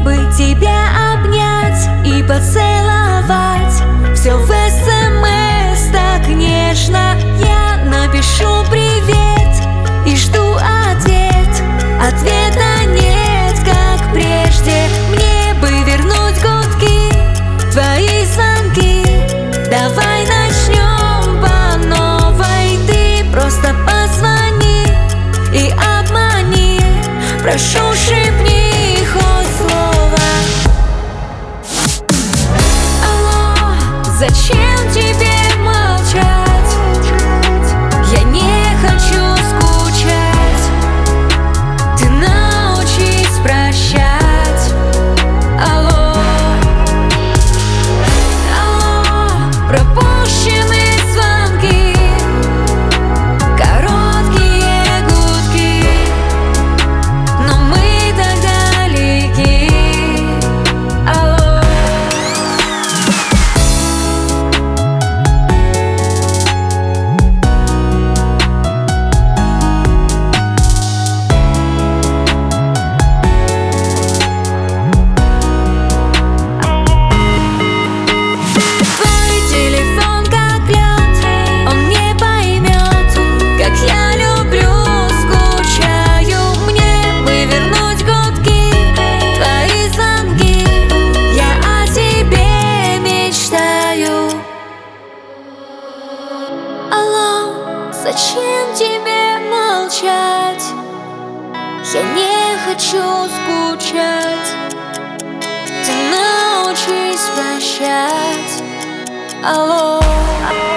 бы тебя обнять и поцеловать. Все в СМС так нежно. Я напишу привет и жду ответ. Ответа нет, как прежде. Мне бы вернуть гудки, твои звонки. Давай начнем по новой. Ты просто позвони и обмани. Прошу, шепни хоть слово. Алло, зачем тебе молчать? Я не хочу скучать. Ты научись прощать. Алло, алло, пропущенные звонки, короткие гудки, но мы так далеки. Алло. Твой телефон как лед, он не поймет, как я люблю, скучаю. Мне бы вернуть гудки, твои звонки. Я о тебе мечтаю. Алло, зачем тебе молчать? Я не хочу скучать. Ты научись прощать. Алло.